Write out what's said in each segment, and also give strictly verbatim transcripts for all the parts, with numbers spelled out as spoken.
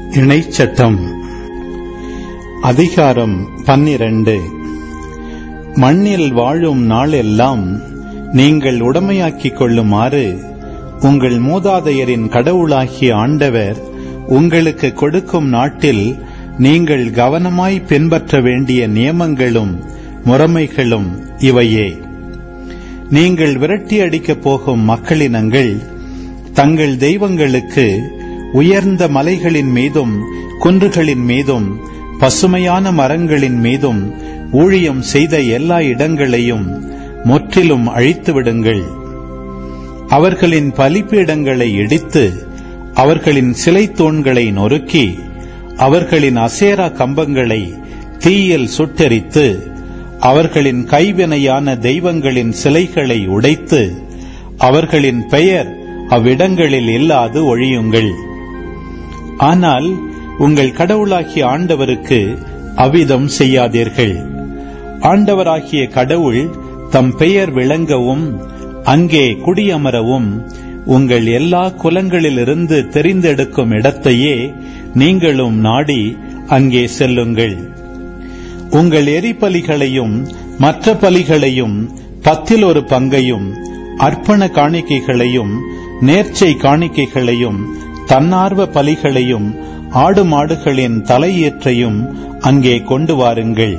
இணைச்சட்டம் அதிகாரம் பன்னிரண்டு. மண்ணில் வாழும் நாளெல்லாம் நீங்கள் உடைமையாக்கிக் கொள்ளுமாறு உங்கள் மூதாதையரின் கடவுளாகிய ஆண்டவர் உங்களுக்கு கொடுக்கும் நாட்டில் நீங்கள் கவனமாய் பின்பற்ற வேண்டிய நியமங்களும் முறைமைகளும் இவையே. நீங்கள் விரட்டி அடிக்கப் போகும் மக்களினங்கள் தங்கள் தெய்வங்களுக்கு உயர்ந்த மலைகளின் மீதும் குன்றுகளின் மீதும் பசுமையான மரங்களின் மீதும் ஊழியம் செய்த எல்லா இடங்களையும் முற்றிலும் அழித்துவிடுங்கள். அவர்களின் பலிபீடங்களை இடித்து அவர்களின் சிலை தூண்களை நொறுக்கி அவர்களின் அசேரா கம்பங்களை தீயில் சுட்டெரித்து அவர்களின் கைவினையான தெய்வங்களின் சிலைகளை உடைத்து அவர்களின் பெயர் அவ்விடங்களில் இல்லாது ஒழியுங்கள். ஆனால் உங்கள் கடவுளாகிய ஆண்டவருக்கு அவ்விதம் செய்யாதீர்கள். ஆண்டவராகிய கடவுள் தம் பெயர் விளங்கவும் அங்கே குடியமரவும் உங்கள் எல்லா குலங்களிலிருந்து தெரிந்தெடுக்கும் இடத்தையே நீங்களும் நாடி அங்கே செல்லுங்கள். உங்கள் எரிபலிகளையும் மற்ற பலிகளையும் பத்தில் ஒரு பங்கையும் அர்ப்பண காணிக்கைகளையும் நேர்ச்சை காணிக்கைகளையும் தன்னார்வ பலிகளையும் ஆடு மாடுகளின் தலையீற்றையும் அங்கே கொண்டு வாருங்கள்.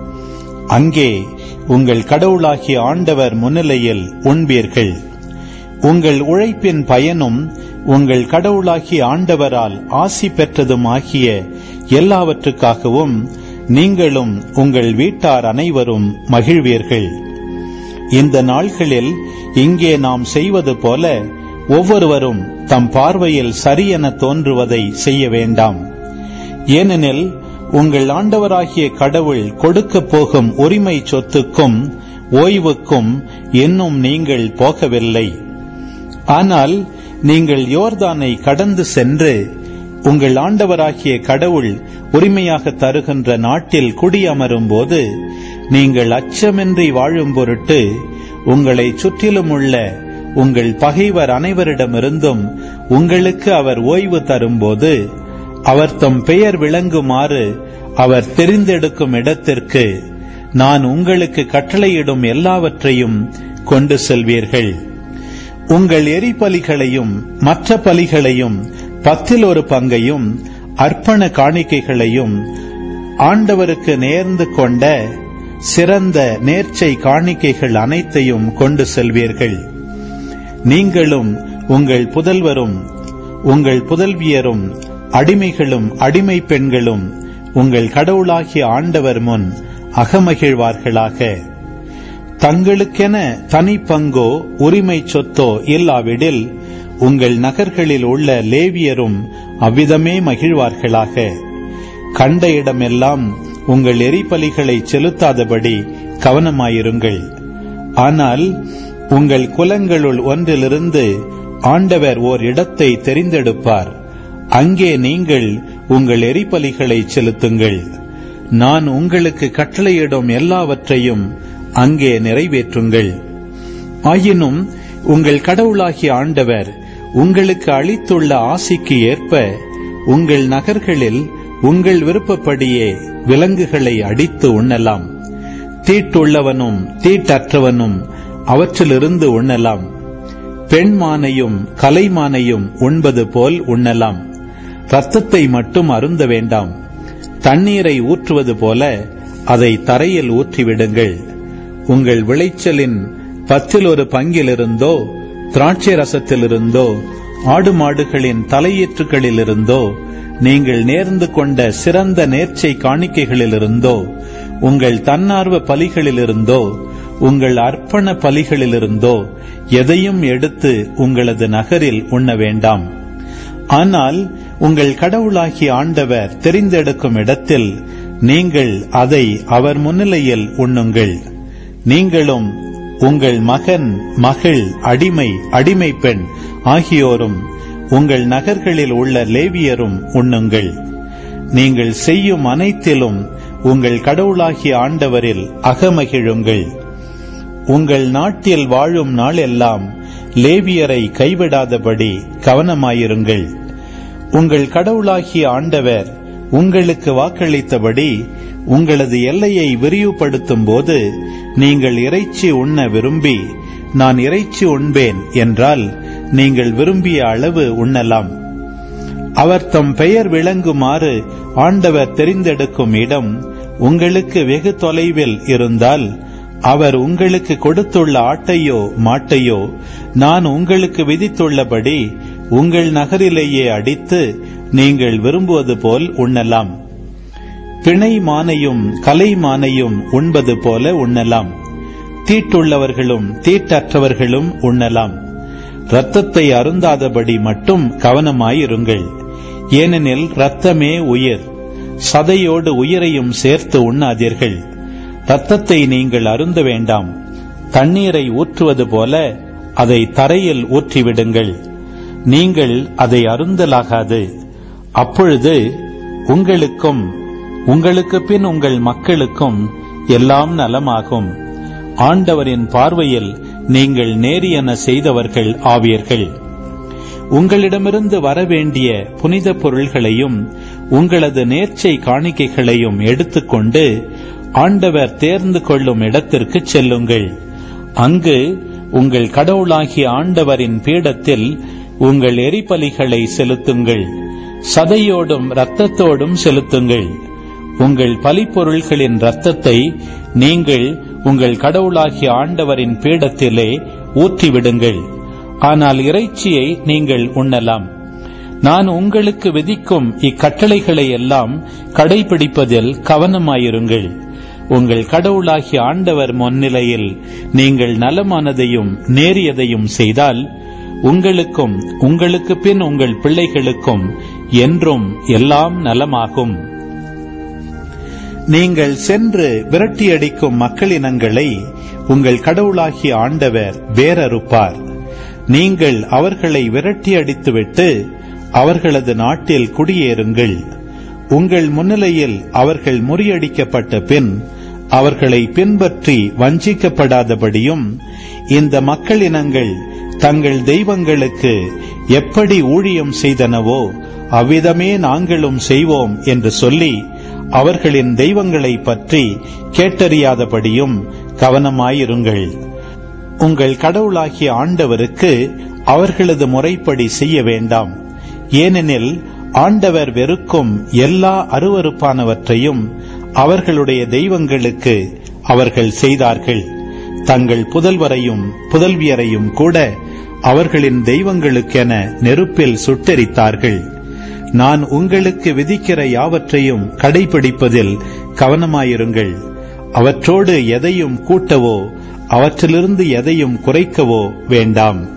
அங்கே உங்கள் கடவுளாகிய ஆண்டவர் முன்னிலையில் உண்பீர்கள். உங்கள் உழைப்பின் பயனும் உங்கள் கடவுளாகிய ஆண்டவரால் ஆசி பெற்றதும் ஆகிய எல்லாவற்றுக்காகவும் நீங்களும் உங்கள் வீட்டார் அனைவரும் மகிழ்வீர்கள். இந்த நாள்களில் இங்கே நாம் செய்வது போல ஒவ்வொருவரும் தம் பார்வையில் சரியென தோன்றுவதை செய்ய வேண்டாம். ஏனெனில் உங்கள் ஆண்டவராகிய கடவுள் கொடுக்கப் போகும் உரிமை சொத்துக்கும் ஓய்வுக்கும் இன்னும் நீங்கள் போகவில்லை. ஆனால் நீங்கள் யோர்தானை கடந்து சென்று உங்கள் ஆண்டவராகிய கடவுள் உரிமையாக தருகின்ற நாட்டில் குடியமரும் போது நீங்கள் அச்சமின்றி வாழும் பொருட்டு உங்களை சுற்றிலும் உள்ள உங்கள் பகைவர் அனைவரிடமிருந்தும் உங்களுக்கு அவர் ஓய்வு தரும்போது அவர் தம் பெயர் விளங்குமாறு அவர் தெரிந்தெடுக்கும் இடத்திற்கு நான் உங்களுக்கு கட்டளையிடும் எல்லாவற்றையும் கொண்டு செல்வீர்கள். உங்கள் எரிபலிகளையும் மற்ற பலிகளையும் பத்தில் ஒரு பங்கையும் அர்ப்பண காணிக்கைகளையும் ஆண்டவருக்கு நேர்ந்து கொண்ட சிறந்த நேர்ச்சை காணிக்கைகள் அனைத்தையும் கொண்டு செல்வீர்கள். நீங்களும் உங்கள் புதல்வரும் உங்கள் புதல்வியரும் அடிமைகளும் அடிமை பெண்களும் உங்கள் கடவுளாகிய ஆண்டவர் முன் அகமகிழ்வார்களாக. தங்களுக்கென தனி பங்கோ உரிமை சொத்தோ இல்லாவிடில் உங்கள் நகர்களில் உள்ள லேவியரும் அவ்விதமே மகிழ்வார்களாக. கண்ட இடமெல்லாம் உங்கள் எரிபலிகளை செலுத்தாதபடி கவனமாயிருங்கள். ஆனால் உங்கள் குலங்களுள் ஒன்றிலிருந்து ஆண்டவர் ஓர் இடத்தை தெரிந்தெடுப்பார். அங்கே நீங்கள் உங்கள் எரிபலிகளை செலுத்துங்கள். நான் உங்களுக்கு கட்டளையிடும் எல்லாவற்றையும் அங்கே நிறைவேற்றுங்கள். ஆயினும் உங்கள் கடவுளாகிய ஆண்டவர் உங்களுக்கு அளித்துள்ள ஆசிக்கு ஏற்ப உங்கள் நகர்களில் உங்கள் விருப்பப்படியே விலங்குகளை அடித்து உண்ணலாம். தீட்டுள்ளவனும் தீட்டற்றவனும் அவற்றிலிருந்து உண்ணலாம். பெண்மானையும் கலைமானையும் உண்பது போல் உண்ணலாம். இரத்தத்தை மட்டும் அருந்த வேண்டாம். தண்ணீரை ஊற்றுவது போல அதை தரையில் ஊற்றிவிடுங்கள். உங்கள் விளைச்சலின் பத்தில் ஒரு பங்கிலிருந்தோ திராட்சை ரசத்திலிருந்தோ ஆடு மாடுகளின் தலையீற்றுகளிலிருந்தோ நீங்கள் நேர்ந்து கொண்ட சிறந்த நேர்ச்சை காணிக்கைகளிலிருந்தோ உங்கள் தன்னார்வ பலிகளிலிருந்தோ உங்கள் அர்ப்பண பலிகளிலிருந்தோ எதையும் எடுத்து உங்களது நகரில் உண்ண வேண்டாம். ஆனால் உங்கள் கடவுளாகிய ஆண்டவர் தெரிந்தெடுக்கும் இடத்தில் நீங்கள் அதை அவர் முன்னிலையில் உண்ணுங்கள். நீங்களும் உங்கள் மகன் மகள் அடிமை அடிமை பெண் ஆகியோரும் உங்கள் நகர்களில் உள்ள லேவியரும் உண்ணுங்கள். நீங்கள் செய்யும் அனைத்திலும் உங்கள் கடவுளாகிய ஆண்டவரில் அகமகிழுங்கள். உங்கள் நாட்டில் வாழும் நாளெல்லாம் லேவியரை கைவிடாதபடி கவனமாயிருங்கள். உங்கள் கடவுளாகிய ஆண்டவர் உங்களுக்கு வாக்களித்தபடி உங்களது எல்லையை விரிவுபடுத்தும் போது நீங்கள் இறைச்சி உண்ண விரும்பி நான் இறைச்சி உண்பேன் என்றால் நீங்கள் விரும்பிய அளவு உண்ணலாம். அவர் தம் பெயர் விளங்குமாறு ஆண்டவர் தெரிந்தெடுக்கும் இடம் உங்களுக்கு வெகு தொலைவில் இருந்தால் அவர் உங்களுக்கு கொடுத்துள்ள ஆட்டையோ மாட்டையோ நான் உங்களுக்கு விதித்துள்ளபடி உங்கள் நகரிலேயே அடித்து நீங்கள் விரும்புவது போல் உண்ணலாம். பிணை மானையும் கலை மானையும் உண்பது போல உண்ணலாம். தீட்டுள்ளவர்களும் தீட்டற்றவர்களும் உண்ணலாம். இரத்தத்தை அருந்தாதபடி மட்டும் கவனமாயிருங்கள். ஏனெனில் இரத்தமே உயிர். சதையோடு உயிரையும் சேர்த்து உண்ணாதீர்கள். இரத்தத்தை நீங்கள் அருந்த வேண்டாம். தண்ணீரை ஊற்றுவது போல அதை தரையில் ஊற்றிவிடுங்கள். நீங்கள் அதை அருந்தலாகாது. அப்பொழுது உங்களுக்கும் உங்களுக்கு பின் உங்கள் மக்களுக்கும் எல்லாம் நலமாகும். ஆண்டவரின் பார்வையில் நீங்கள் நேரியன செய்தவர்கள் ஆவீர்கள். உங்களிடமிருந்து வரவேண்டிய புனித பொருள்களையும் உங்களது நேர்ச்சை காணிக்கைகளையும் எடுத்துக்கொண்டு ஆண்டவர் தேர்ந்து கொள்ளும் இடத்திற்கு செல்லுங்கள். அங்கு உங்கள் கடவுளாகிய ஆண்டவரின் பீடத்தில் உங்கள் எரிபலிகளை செலுத்துங்கள். சதையோடும் இரத்தத்தோடும் செலுத்துங்கள். உங்கள் பலிப்பொருள்களின் இரத்தத்தை நீங்கள் உங்கள் கடவுளாகிய ஆண்டவரின் பீடத்திலே ஊற்றிவிடுங்கள். ஆனால் இறைச்சியை நீங்கள் உண்ணலாம். நான் உங்களுக்கு விதிக்கும் இக்கட்டளைகளை எல்லாம் கடைபிடிப்பதில் கவனமாயிருங்கள். உங்கள் கடவுளாகிய ஆண்டவர் முன்னிலையில் நீங்கள் நலமானதையும் நேரியதையும் செய்தால் உங்களுக்கும் உங்களுக்கு பின் உங்கள் பிள்ளைகளுக்கும் என்றும் எல்லாம் நலமாகும். நீங்கள் சென்று விரட்டியடிக்கும் மக்களினங்களை உங்கள் கடவுளாகிய ஆண்டவர் வேரறுப்பார். நீங்கள் அவர்களை விரட்டியடித்துவிட்டு அவர்களது நாட்டில் குடியேறுங்கள். உங்கள் முன்னிலையில் அவர்கள் முறியடிக்கப்பட்ட பின் அவர்களை பின்பற்றி வஞ்சிக்கப்படாதபடியும் இந்த மக்களினங்கள் தங்கள் தெய்வங்களுக்கு எப்படி ஊழியம் செய்தனவோ அவ்விதமே நாங்களும் செய்வோம் என்று சொல்லி அவர்களின் தெய்வங்களை பற்றி கேட்டறியாதபடியும் கவனமாயிருங்கள். உங்கள் கடவுளாகிய ஆண்டவருக்கு அவர்களது முறைப்படி செய்ய வேண்டாம். ஏனெனில் ஆண்டவர் வெறுக்கும் எல்லா அருவருப்பானவற்றையும் அவர்களுடைய தெய்வங்களுக்கு அவர்கள் செய்தார்கள். தங்கள் புதல்வரையும் புதல்வியரையும் கூட அவர்களின் தெய்வங்களுக்கென நெருப்பில் சுட்டெரித்தார்கள். நான் உங்களுக்கு விதிக்கிற யாவற்றையும் கடைபிடிப்பதில் கவனமாயிருங்கள். அவற்றோடு எதையும் கூட்டவோ அவற்றிலிருந்து எதையும் குறைக்கவோ வேண்டாம்.